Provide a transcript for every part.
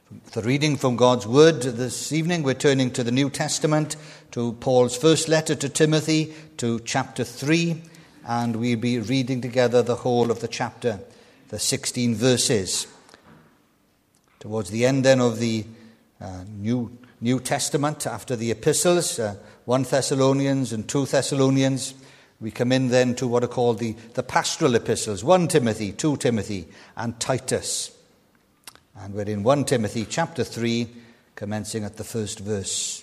The reading from God's Word this evening, we're turning to the New Testament, to Paul's first letter to Timothy, to chapter 3, and we'll be reading together the whole of the chapter, the 16 verses. Towards the end then of the New Testament, after the epistles, 1 Thessalonians and 2 Thessalonians, we come in then to what are called the pastoral epistles, 1 Timothy, 2 Timothy, and Titus. And we're in 1 Timothy chapter 3, commencing at the first verse.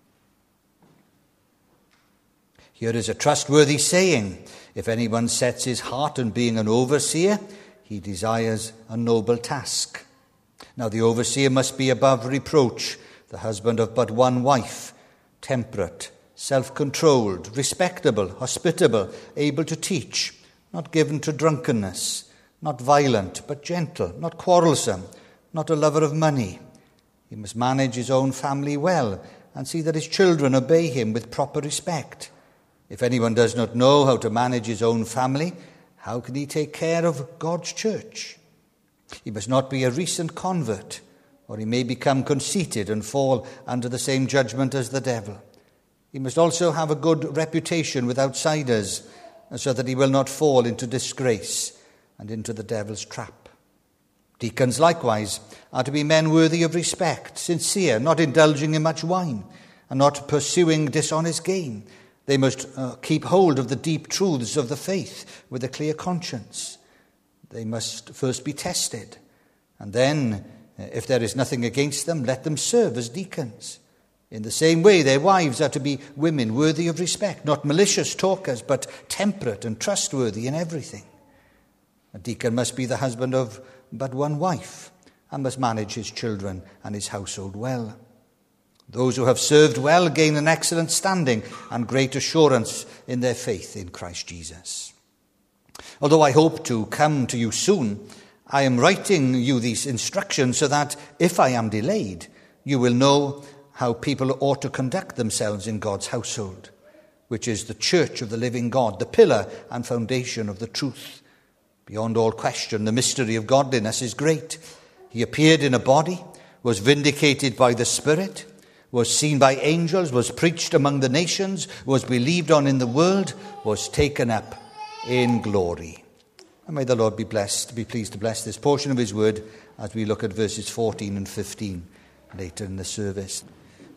Here is a trustworthy saying: if anyone sets his heart on being an overseer, he desires a noble task. Now the overseer must be above reproach, the husband of but one wife, temperate, self-controlled, respectable, hospitable, able to teach, not given to drunkenness, not violent, but gentle, not quarrelsome, not a lover of money. He must manage his own family well and see that his children obey him with proper respect. If anyone does not know how to manage his own family, how can he take care of God's church? He must not be a recent convert, or he may become conceited and fall under the same judgment as the devil. He must also have a good reputation with outsiders, so that he will not fall into disgrace and into the devil's trap. Deacons likewise are to be men worthy of respect, sincere, not indulging in much wine, and not pursuing dishonest gain. They must keep hold of the deep truths of the faith with a clear conscience. They must first be tested, and then, if there is nothing against them, let them serve as deacons. In the same way, their wives are to be women worthy of respect, not malicious talkers, but temperate and trustworthy in everything. A deacon must be the husband of but one wife, and must manage his children and his household well. Those who have served well gain an excellent standing and great assurance in their faith in Christ Jesus. Although I hope to come to you soon, I am writing you these instructions so that, if I am delayed, you will know how people ought to conduct themselves in God's household, which is the church of the living God, the pillar and foundation of the truth. Beyond all question, the mystery of godliness is great. He appeared in a body, was vindicated by the Spirit, was seen by angels, was preached among the nations, was believed on in the world, was taken up in glory. And may the Lord be pleased to bless this portion of his word as we look at verses 14 and 15 later in the service.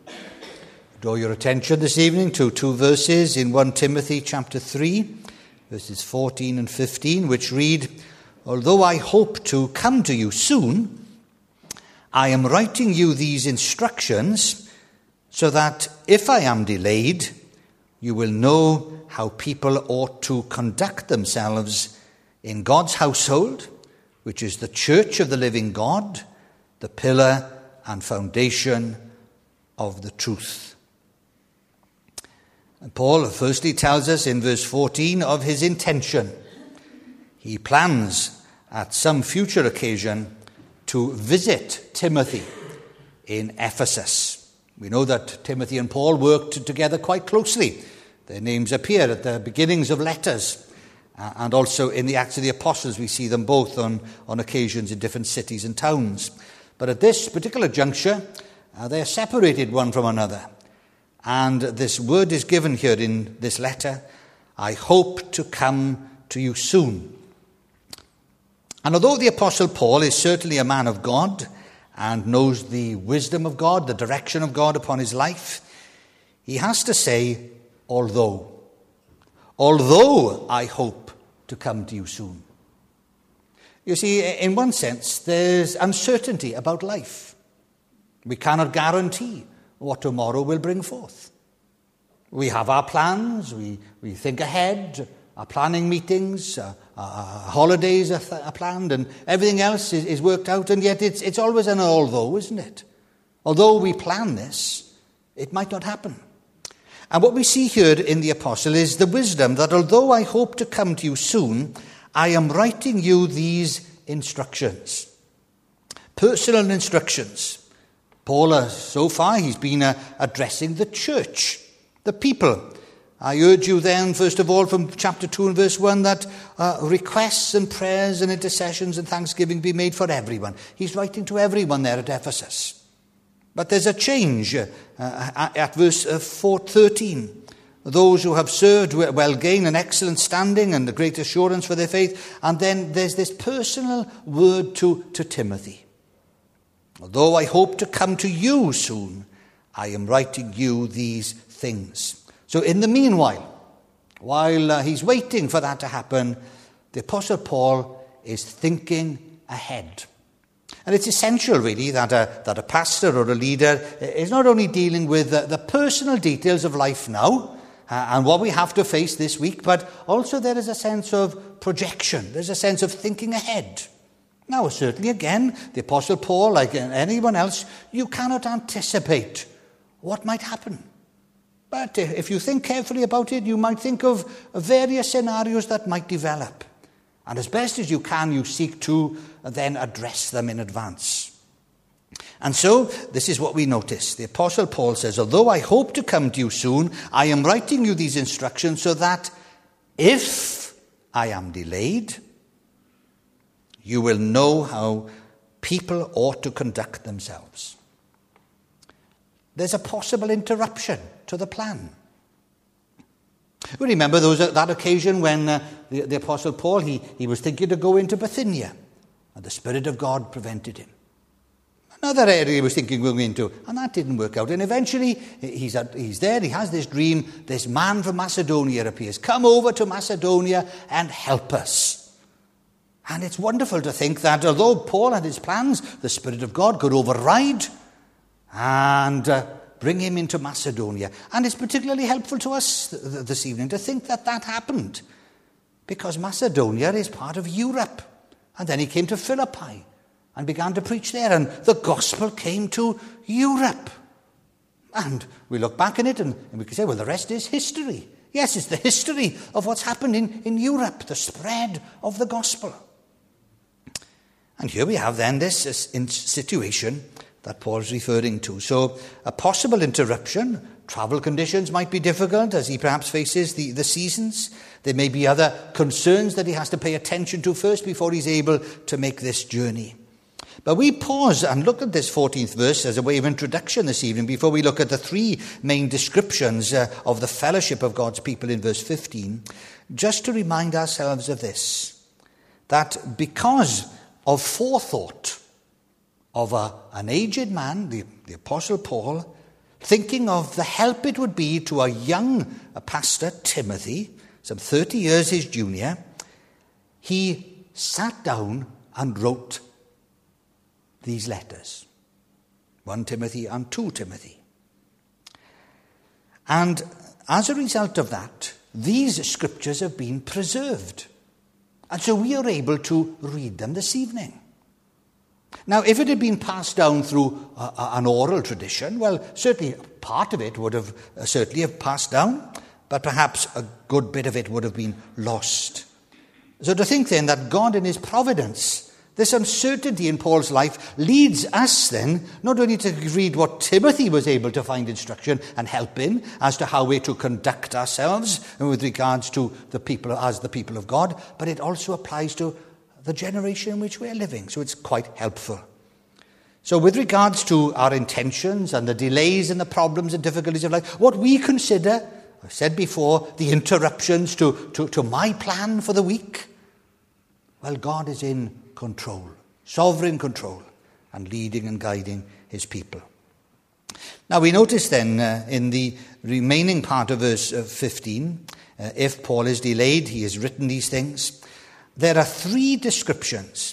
Draw your attention this evening to two verses in 1 Timothy chapter 3, verses 14 and 15, which read, although I hope to come to you soon, I am writing you these instructions so that if I am delayed, you will know how people ought to conduct themselves in God's household, which is the church of the living God, the pillar and foundation of the truth. And Paul firstly tells us in verse 14 of his intention. He plans at some future occasion to visit Timothy in Ephesus. We know that Timothy and Paul worked together quite closely. Their names appear at the beginnings of letters, and also in the Acts of the Apostles we see them both on occasions in different cities and towns. But at this particular juncture, they are separated one from another. And this word is given here in this letter, I hope to come to you soon. And although the Apostle Paul is certainly a man of God and knows the wisdom of God, the direction of God upon his life, he has to say, although I hope to come to you soon. You see, in one sense, there's uncertainty about life. We cannot guarantee what tomorrow will bring forth. We have our plans, we think ahead, our planning meetings, holidays are planned, and everything else is worked out, and yet it's always an although, isn't it? Although we plan this, it might not happen. And what we see here in the apostle is the wisdom that although I hope to come to you soon, I am writing you these instructions. Personal instructions. Paul, so far, he's been addressing the church, the people, I urge you then, first of all, from chapter 2 and verse 1, that requests and prayers and intercessions and thanksgiving be made for everyone. He's writing to everyone there at Ephesus. But there's a change at verse 13. Those who have served will gain an excellent standing and a great assurance for their faith. And then there's this personal word to Timothy. Although I hope to come to you soon, I am writing you these things. So in the meanwhile, while he's waiting for that to happen, the Apostle Paul is thinking ahead. And it's essential, really, that a pastor or a leader is not only dealing with the personal details of life now, and what we have to face this week, but also there is a sense of projection. There's a sense of thinking ahead. Now, certainly, again, the Apostle Paul, like anyone else, you cannot anticipate what might happen. But if you think carefully about it, you might think of various scenarios that might develop. And as best as you can, you seek to then address them in advance. And so, this is what we notice. The Apostle Paul says, although I hope to come to you soon, I am writing you these instructions so that if I am delayed, you will know how people ought to conduct themselves. There's a possible interruption to the plan. We remember that occasion when the Apostle Paul, he was thinking to go into Bithynia, and the Spirit of God prevented him. Another area he was thinking going into, and that didn't work out. And eventually, he's there, he has this dream, this man from Macedonia appears. Come over to Macedonia and help us. And it's wonderful to think that although Paul had his plans, the Spirit of God could override and bring him into Macedonia. And it's particularly helpful to us this evening to think that happened, because Macedonia is part of Europe. And then he came to Philippi and began to preach there, and the gospel came to Europe. And we look back on it and we can say, well, the rest is history. Yes, it's the history of what's happened in Europe, the spread of the gospel. And here we have then this situation that Paul's referring to. So a possible interruption. Travel conditions might be difficult as he perhaps faces the seasons. There may be other concerns that he has to pay attention to first before he's able to make this journey. But we pause and look at this 14th verse as a way of introduction this evening before we look at the three main descriptions of the fellowship of God's people in verse 15, just to remind ourselves of this, that because of forethought of an aged man, the Apostle Paul, thinking of the help it would be to a young pastor, Timothy, some 30 years his junior, he sat down and wrote these letters, 1 Timothy and 2 Timothy. And as a result of that, these scriptures have been preserved. And so we are able to read them this evening. Now, if it had been passed down through an oral tradition, well, certainly part of it would have certainly have passed down, but perhaps a good bit of it would have been lost. So to think then that God in his providence, this uncertainty in Paul's life, leads us then not only to read what Timothy was able to find instruction and help in as to how we're to conduct ourselves with regards to the people as the people of God, but it also applies to the generation in which we're living. So it's quite helpful. So with regards to our intentions and the delays and the problems and difficulties of life, what we consider, I've said before, the interruptions to my plan for the week, well, God is in control, sovereign control, and leading and guiding his people. Now we notice then in the remaining part of verse 15, if Paul is delayed, he has written these things. There are three descriptions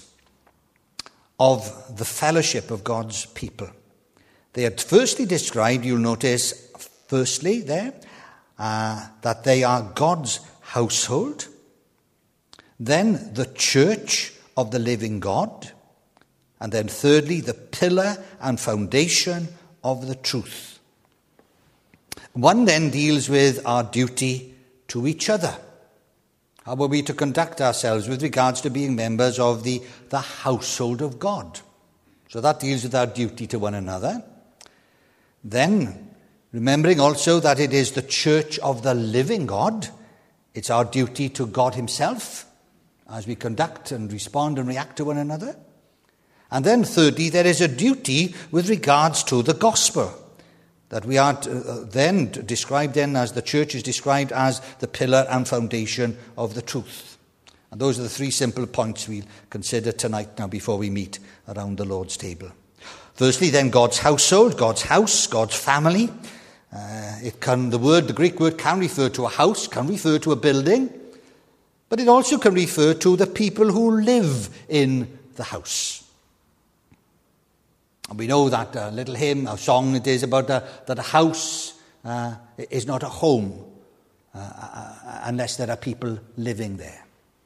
of the fellowship of God's people. They are firstly described, you'll notice, firstly there, that they are God's household. Then the church of the living God. And then thirdly, the pillar and foundation of the truth. One then deals with our duty to each other. How are we to conduct ourselves with regards to being members of the household of God? So that deals with our duty to one another. Then remembering also that it is the church of the living God. It's our duty to God himself as we conduct and respond and react to one another. And then thirdly, there is a duty with regards to the gospel, that we are then described then as the church is described as the pillar and foundation of the truth. And those are the three simple points we'll consider tonight now before we meet around the Lord's table. Firstly, then, God's household, God's house, God's family. The Greek word can refer to a house, can refer to a building, but it also can refer to the people who live in the house. And we know that little hymn, a song it is about that a house is not a home unless there are people living there.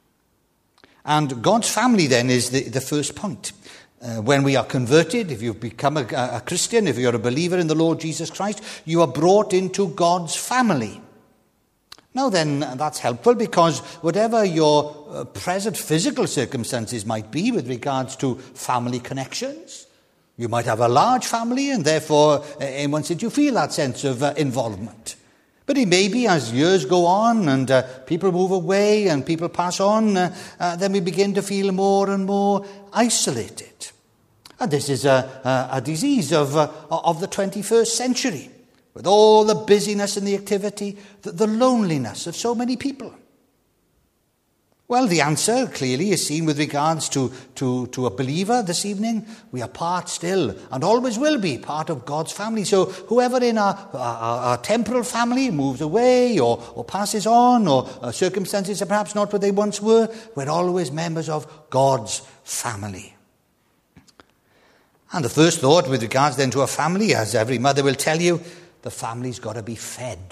And God's family then is the first point. When we are converted, if you've become a Christian, if you're a believer in the Lord Jesus Christ, you are brought into God's family. Now then, that's helpful because whatever your present physical circumstances might be with regards to family connections, you might have a large family and therefore in one sense you feel that sense of involvement. But it may be as years go on and people move away and people pass on, then we begin to feel more and more isolated. And this is a disease of the 21st century, with all the busyness and the activity, the loneliness of so many people. Well, the answer clearly is seen with regards to a believer this evening. We are part still and always will be part of God's family. So whoever in our temporal family moves away or passes on or circumstances are perhaps not what they once were, we're always members of God's family. And the first thought with regards then to a family, as every mother will tell you, the family's got to be fed.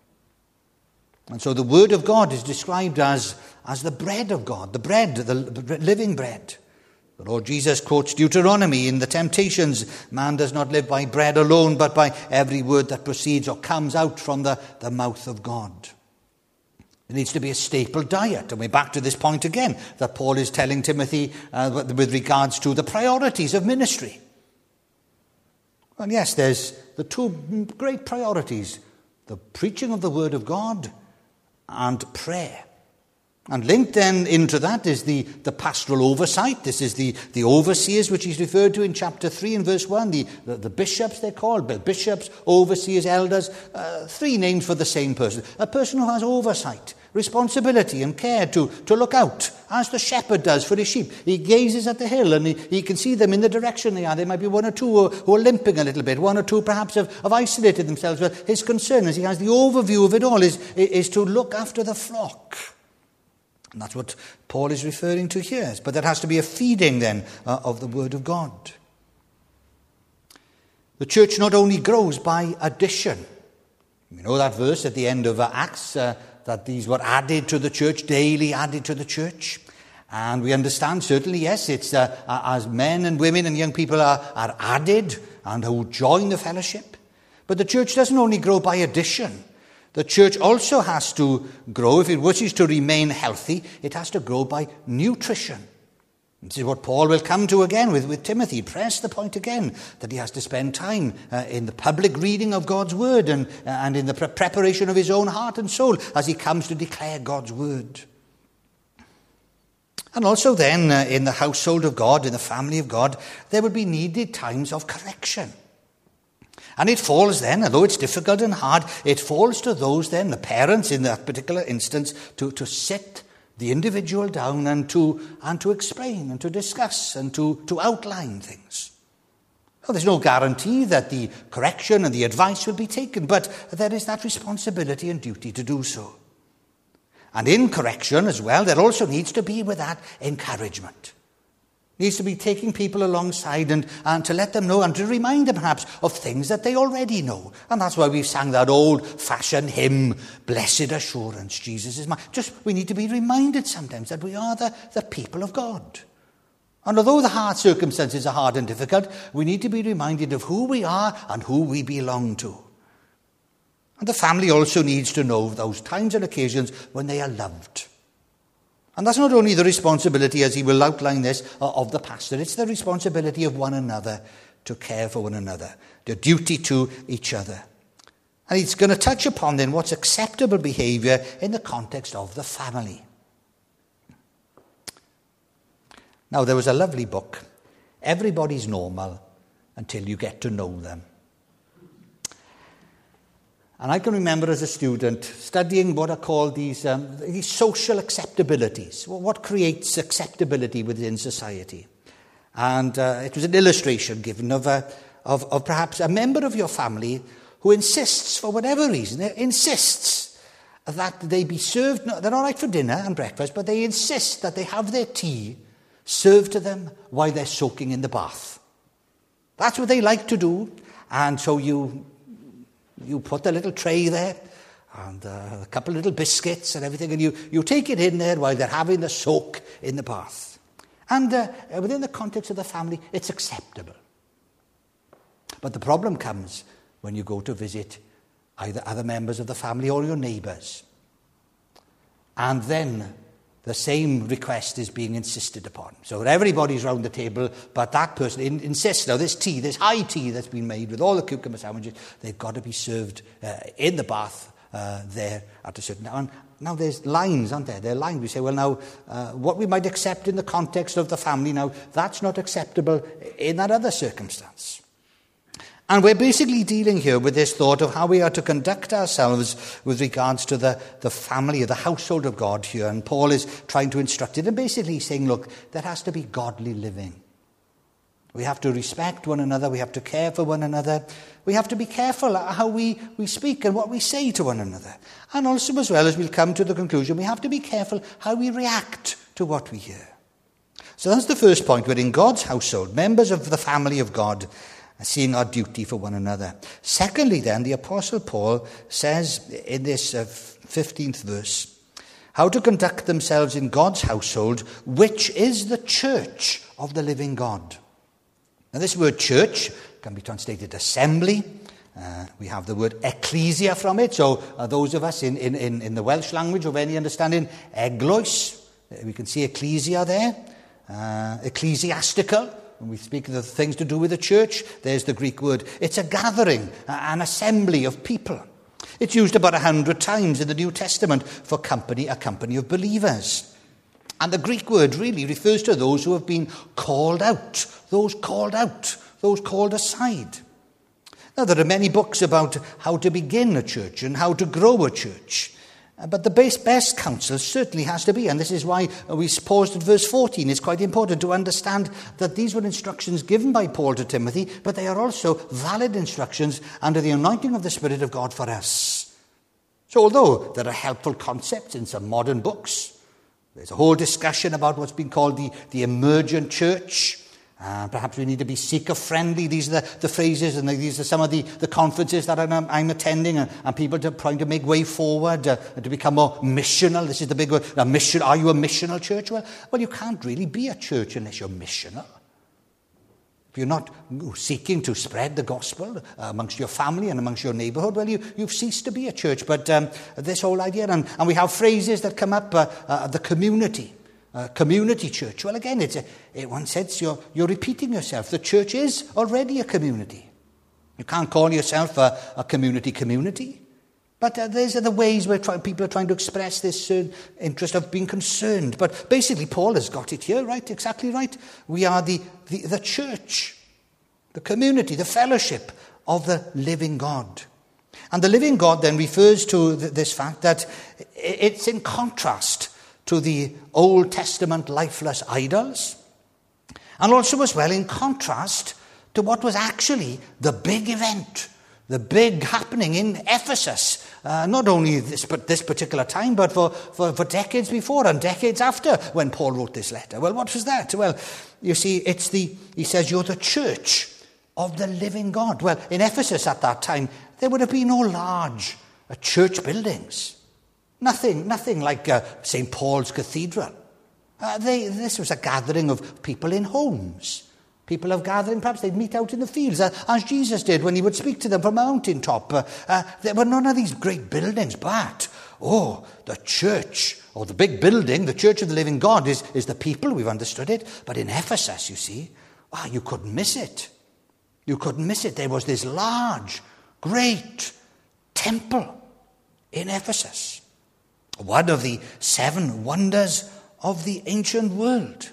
And so the word of God is described as the bread of God, the bread, the living bread. The Lord Jesus quotes Deuteronomy in the temptations, man does not live by bread alone, but by every word that proceeds or comes out from the mouth of God. There needs to be a staple diet. And we're back to this point again, that Paul is telling Timothy with regards to the priorities of ministry. Well, yes, there's the two great priorities, the preaching of the word of God and prayer. And linked then into that is the pastoral oversight. This is the overseers, which he's referred to in chapter 3 and verse 1. The bishops, they're called. Bishops, overseers, elders. Three names for the same person. A person who has oversight, responsibility and care to look out, as the shepherd does for his sheep. He gazes at the hill and he can see them in the direction they are. There might be one or two who are limping a little bit. One or two perhaps have isolated themselves. But his concern, as he has the overview of it all, is to look after the flock. And that's what Paul is referring to here. But there has to be a feeding then of the word of God. The church not only grows by addition. You know that verse at the end of Acts, that these were added to the church, daily added to the church. And we understand, certainly, yes, it's as men and women and young people are added and who join the fellowship. But the church doesn't only grow by addition. The church also has to grow, if it wishes to remain healthy, it has to grow by nutrition. This is what Paul will come to again with Timothy. Press the point again that he has to spend time in the public reading of God's word and in the preparation of his own heart and soul as he comes to declare God's word. And also then in the household of God, in the family of God, there will be needed times of correction. And it falls then, although it's difficult and hard, it falls to those then, the parents in that particular instance, to sit the individual down and to explain and to discuss and to outline things. Well, there's no guarantee that the correction and the advice will be taken, but there is that responsibility and duty to do so. And in correction as well, there also needs to be with that encouragement. Needs to be taking people alongside and to let them know and to remind them perhaps of things that they already know. And that's why we've sang that old-fashioned hymn, Blessed Assurance, Jesus is mine. Just we need to be reminded sometimes that we are the people of God. And although the hard circumstances are hard and difficult, we need to be reminded of who we are and who we belong to. And the family also needs to know those times and occasions when they are loved. And that's not only the responsibility, as he will outline this, of the pastor. It's the responsibility of one another to care for one another. The duty to each other. And he's going to touch upon then what's acceptable behaviour in the context of the family. Now, there was a lovely book, Everybody's Normal Until You Get to Know Them. And I can remember as a student studying what are called these social acceptabilities. What creates acceptability within society? And it was an illustration given of perhaps a member of your family who insists, for whatever reason, insists that they be served. No, they're all right for dinner and breakfast, but they insist that they have their tea served to them while they're soaking in the bath. That's what they like to do. And so you put a little tray there and a couple of little biscuits and everything, and you take it in there while they're having the soak in the bath. And within the context of the family, it's acceptable. But the problem comes when you go to visit either other members of the family or your neighbours. And then the same request is being insisted upon. So everybody's round the table, but that person insists, now this high tea that's been made with all the cucumber sandwiches, they've got to be served in the bath there at a certain time. Now there's lines, aren't there? There are lines. We say, well, now, what we might accept in the context of the family, now, that's not acceptable in that other circumstance. And we're basically dealing here with this thought of how we are to conduct ourselves with regards to the family, the household of God here. And Paul is trying to instruct it and basically saying, look, there has to be godly living. We have to respect one another. We have to care for one another. We have to be careful how we speak and what we say to one another. And also, as well, as we'll come to the conclusion, we have to be careful how we react to what we hear. So that's the first point. We're in God's household, members of the family of God, seeing our duty for one another. Secondly, then, the Apostle Paul says in this 15th verse, how to conduct themselves in God's household, which is the church of the living God. Now, this word church can be translated assembly. We have the word ecclesia from it. So those of us in the Welsh language of any understanding, eglwys, we can see ecclesia there, ecclesiastical. When we speak of the things to do with the church, there's the Greek word. It's a gathering, an assembly of people. It's used about 100 times in the New Testament for a company of believers. And the Greek word really refers to those who have been called out, those called aside. Now, there are many books about how to begin a church and how to grow a church. But the best counsel certainly has to be, and this is why we paused at verse 14. It's quite important to understand that these were instructions given by Paul to Timothy, but they are also valid instructions under the anointing of the Spirit of God for us. So although there are helpful concepts in some modern books, there's a whole discussion about what's been called the emergent church. Perhaps we need to be seeker-friendly. These are the phrases, and these are some of the conferences that I'm attending, and people are trying to make way forward to become more missional. This is the big word. Are you a missional church? Well, you can't really be a church unless you're missional. If you're not seeking to spread the gospel amongst your family and amongst your neighbourhood, well, you've ceased to be a church. But this whole idea, and we have phrases that come up, the community church. Well, again, in one sense, you're repeating yourself. The church is already a community. You can't call yourself a community. But these are the ways where people are trying to express this interest of being concerned. But basically, Paul has got it here, right? Exactly right. We are the church, the community, the fellowship of the living God. And the living God then refers to this fact that it's in contrast to the Old Testament lifeless idols, and also as well in contrast to what was actually the big event, the big happening in Ephesus, not only this particular time, but for decades before and decades after when Paul wrote this letter. Well, what was that? Well, you see, he says you're the church of the living God. Well, in Ephesus at that time, there would have been no large church buildings. Nothing like St. Paul's Cathedral. This was a gathering of people in homes. People of gathering, perhaps they'd meet out in the fields, as Jesus did when he would speak to them from a mountaintop. There were none of these great buildings, but, the church, or the big building, the church of the living God is the people, we've understood it. But in Ephesus, you see, you couldn't miss it. You couldn't miss it. There was this large, great temple in Ephesus, one of the 7 wonders of the ancient world.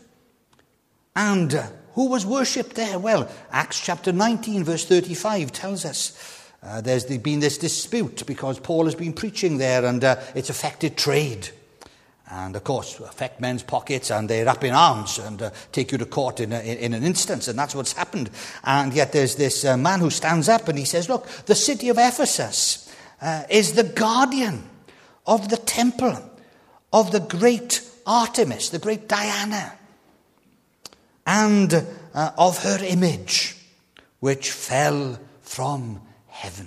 And who was worshipped there? Well, Acts chapter 19, verse 35 tells us there's been this dispute because Paul has been preaching there, and it's affected trade. And, of course, affect men's pockets, and they're up in arms and take you to court in an instance, and that's what's happened. And yet there's this man who stands up and he says, look, the city of Ephesus is the guardian of the temple of the great Artemis, the great Diana, and of her image, which fell from heaven.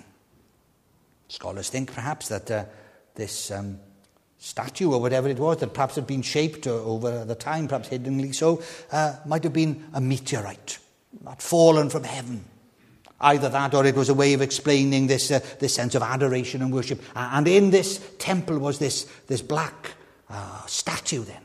Scholars think perhaps that this statue or whatever it was that perhaps had been shaped over the time, perhaps hiddenly so, might have been a meteorite, not fallen from heaven. Either that, or it was a way of explaining this sense of adoration and worship. And in this temple was this black statue then.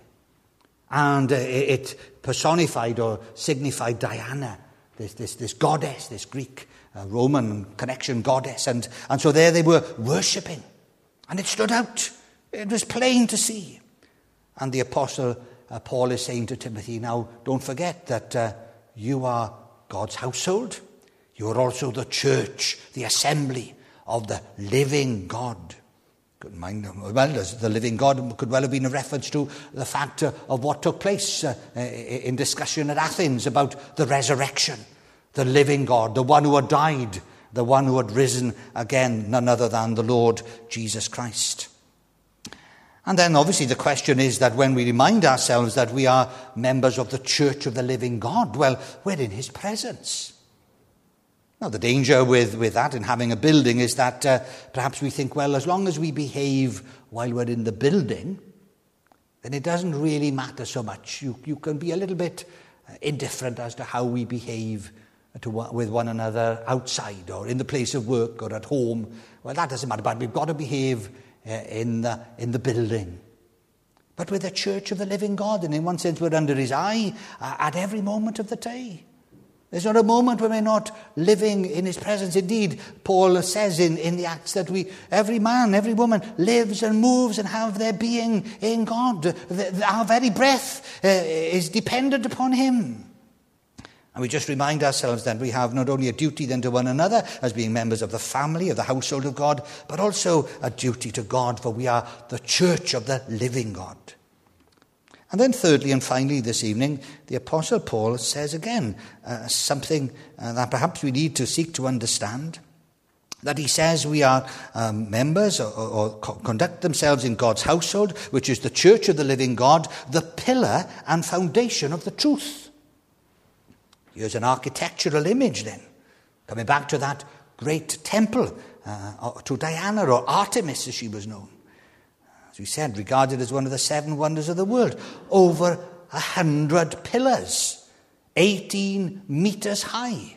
And it personified or signified Diana, this goddess, this Greek Roman connection goddess. And so there they were worshipping. And it stood out. It was plain to see. And the apostle Paul is saying to Timothy, now don't forget that you are God's household. You are also the church, the assembly of the living God. Good mind, well, the living God could well have been a reference to the fact of what took place in discussion at Athens about the resurrection, the living God, the one who had died, the one who had risen again, none other than the Lord Jesus Christ. And then obviously the question is that when we remind ourselves that we are members of the church of the living God, well, we're in his presence. Now, the danger with that in having a building is that perhaps we think, well, as long as we behave while we're in the building, then it doesn't really matter so much. You can be a little bit indifferent as to how we behave with one another outside or in the place of work or at home. Well, that doesn't matter, but we've got to behave in the building. But with the church of the living God, and in one sense we're under his eye at every moment of the day. There's not a moment when we're not living in his presence. Indeed, Paul says in the Acts that every man, every woman lives and moves and have their being in God. Our very breath is dependent upon him. And we just remind ourselves that we have not only a duty then to one another as being members of the family, of the household of God, but also a duty to God, for we are the church of the living God. And then thirdly and finally this evening, the Apostle Paul says again something that perhaps we need to seek to understand. That he says we are members or conduct themselves in God's household, which is the church of the living God, the pillar and foundation of the truth. Here's an architectural image then, coming back to that great temple, to Diana or Artemis as she was known. As we said, regarded as one of the 7 wonders of the world. Over 100 pillars, 18 meters high.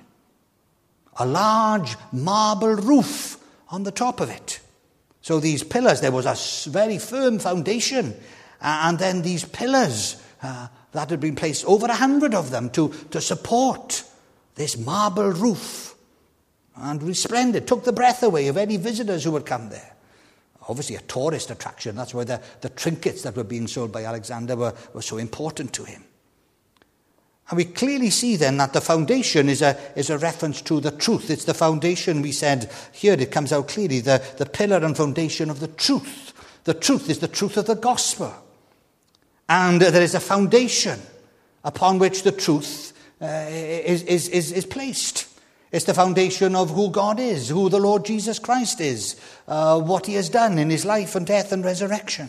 A large marble roof on the top of it. So these pillars, there was a very firm foundation. And then these pillars that had been placed, over 100 of them, to support this marble roof. And resplendent, took the breath away of any visitors who would come there. Obviously a tourist attraction. That's why the trinkets that were being sold by Alexander were so important to him. And we clearly see then that the foundation is a reference to the truth. It's the foundation, we said here, it comes out clearly, the pillar and foundation of the truth. The truth is the truth of the gospel. And there is a foundation upon which the truth is placed. It's the foundation of who God is, who the Lord Jesus Christ is, what he has done in his life and death and resurrection.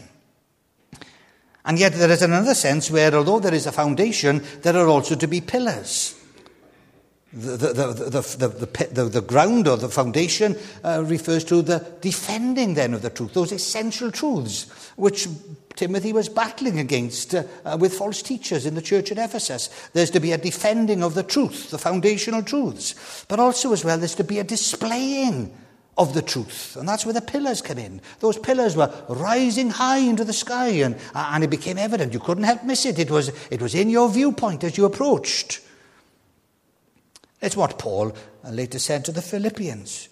And yet there is another sense where, although there is a foundation, there are also to be pillars. The ground or the foundation refers to the defending then of the truth, those essential truths which Timothy was battling against with false teachers in the church at Ephesus. There's to be a defending of the truth, the foundational truths. But also as well, there's to be a displaying of the truth. And that's where the pillars come in. Those pillars were rising high into the sky, and it became evident. You couldn't help miss it. It was in your viewpoint as you approached. It's what Paul later said to the Philippians.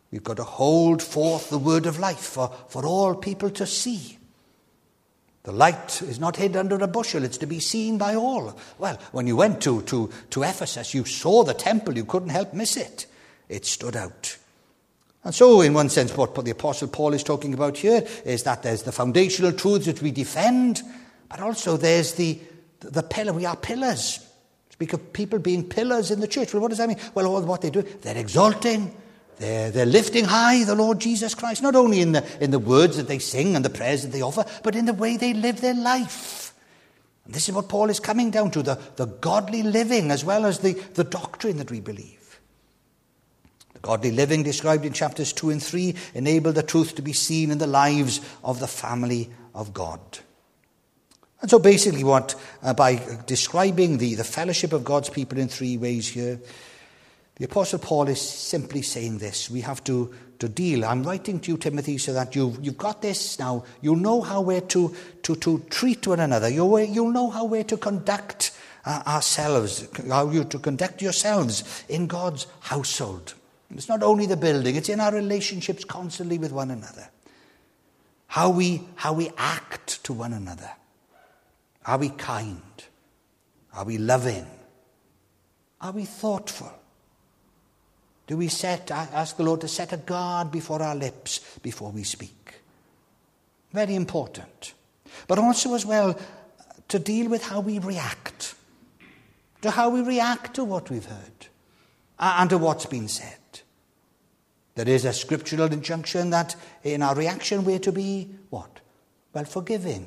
We've got to hold forth the word of life for all people to see. The light is not hid under a bushel, it's to be seen by all. Well, when you went to Ephesus, you saw the temple, you couldn't help miss it. It stood out. And so, in one sense, what the Apostle Paul is talking about here is that there's the foundational truths that we defend, but also there's the pillar. We are pillars. Speak of people being pillars in the church. Well, what does that mean? Well, all what they do, they're exalting, they're lifting high the Lord Jesus Christ, not only in the words that they sing and the prayers that they offer, but in the way they live their life. And this is what Paul is coming down to, the godly living as well as the doctrine that we believe. The godly living described in chapters 2 and 3 enable the truth to be seen in the lives of the family of God. And so basically by describing the fellowship of God's people in three ways here, the Apostle Paul is simply saying this. We have to deal. I'm writing to you, Timothy, so that you've got this now. You'll know how we're to treat one another. You'll know how we're to conduct ourselves, how you're to conduct yourselves in God's household. It's not only the building, it's in our relationships constantly with one another. How we act to one another. Are we kind? Are we loving? Are we thoughtful? Do we ask the Lord to set a guard before our lips before we speak? Very important. But also as well to deal with how we react. To how we react to what we've heard and to what's been said. There is a scriptural injunction that in our reaction we're to be what? Well, forgiving.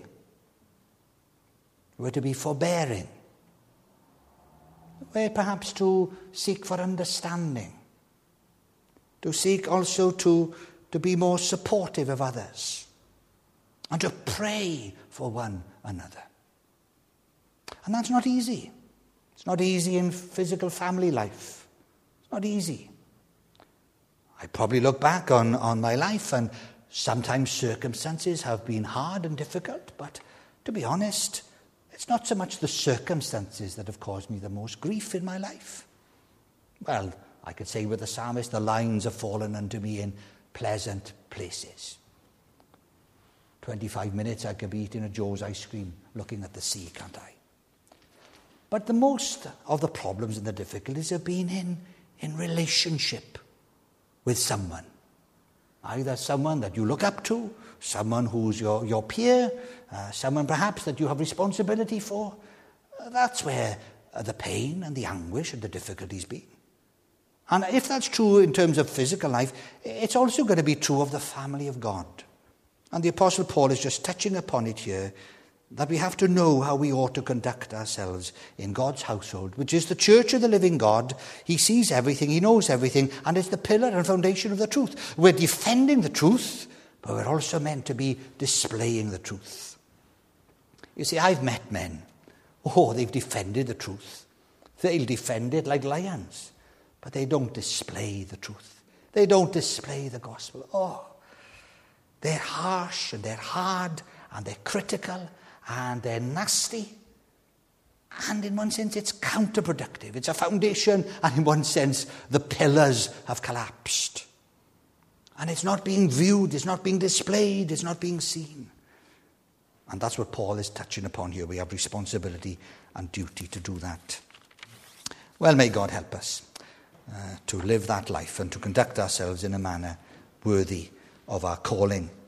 We're to be forbearing. We're perhaps to seek for understanding. To seek also to be more supportive of others. And to pray for one another. And that's not easy. It's not easy in physical family life. It's not easy. I probably look back on my life and sometimes circumstances have been hard and difficult, but to be honest, it's not so much the circumstances that have caused me the most grief in my life. Well, I could say with the psalmist, the lines have fallen unto me in pleasant places. 25 minutes I could be eating a Joe's ice cream looking at the sea, can't I? But the most of the problems and the difficulties have been in relationship with someone. Either someone that you look up to, someone who's your peer, someone perhaps that you have responsibility for. That's where the pain and the anguish and the difficulties be. And if that's true in terms of physical life, it's also going to be true of the family of God. And the Apostle Paul is just touching upon it here, that we have to know how we ought to conduct ourselves in God's household, which is the church of the living God. He sees everything, he knows everything, and it's the pillar and foundation of the truth. We're defending the truth, but we're also meant to be displaying the truth. You see, I've met men. They've defended the truth. They'll defend it like lions, but they don't display the truth. They don't display the gospel. They're harsh and they're hard and they're critical and they're nasty. And in one sense, it's counterproductive. It's a foundation, and in one sense, the pillars have collapsed. And it's not being viewed, it's not being displayed, it's not being seen. And that's what Paul is touching upon here. We have responsibility and duty to do that. Well, may God help us to live that life and to conduct ourselves in a manner worthy of our calling